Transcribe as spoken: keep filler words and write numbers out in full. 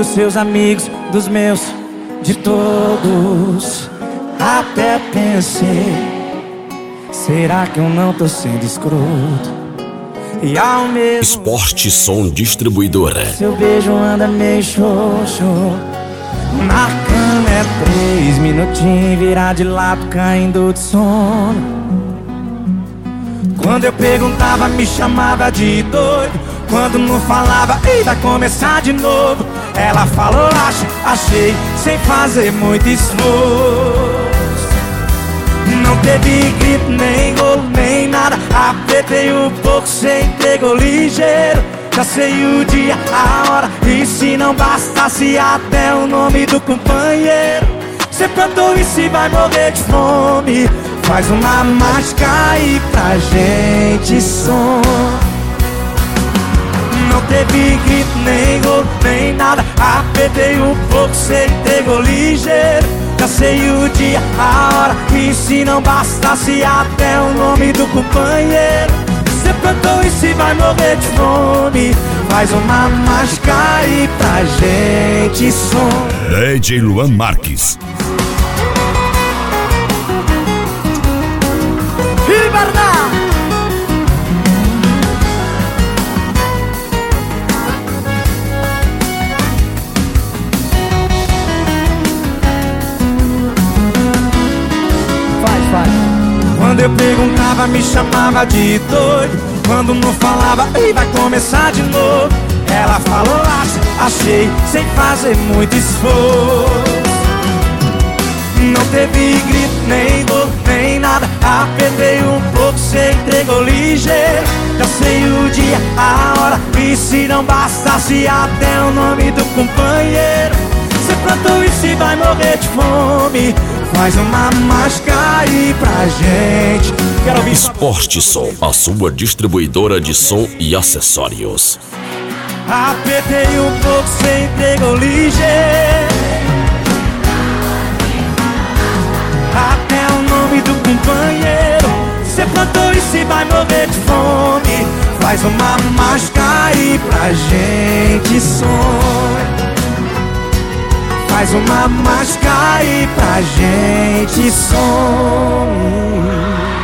dos seus amigos, dos meus, de todos. Até pensei, será que eu não tô sendo escroto? E ao mesmo Esporte Som Distribuidora. seu beijo anda meio xoxo. Na cama é três minutinhos, virar de lado caindo de sono. Quando eu perguntava me chamava de doido. Quando não falava, ei, vai começar de novo. Ela falou, acho, achei, sem fazer muito esforço. Não teve grito, nem golo, nem nada. Apertei um pouco, cê entregou ligeiro. Já sei o dia, a hora, e se não bastasse até o nome do companheiro. Cê plantou e se vai morrer de fome. Faz uma mágica aí pra gente, som. Não teve grito, nem golo, nem nada. Apertei um pouco, cê entregou ligeiro. Já sei o dia, a hora, e se não bastasse até o nome do companheiro. Cê plantou e se vai morrer de fome. Faz uma mágica aí pra gente, som. D J Luan Marques. E Bernard. Quando eu perguntava me chamava de doido. Quando não falava, ei, vai começar de novo. Ela falou, acho, achei, sem fazer muito esforço. Não teve grito, nem golo, nem nada. Apertei um pouco, cê entregou ligeiro. Já sei o dia, a hora, e se não bastasse até o nome do companheiro. Cê plantou e se vai morrer de fome. Faz uma mágica aí pra gente. Quero ouvir Esporte Som, a sua distribuidora de som e acessórios. Apertei um pouco, cê entregou ligeiro. Até o nome do companheiro. Cê plantou e se vai morrer de fome. Faz uma mágica aí pra gente, som. Faz uma mágica aí pra gente, som.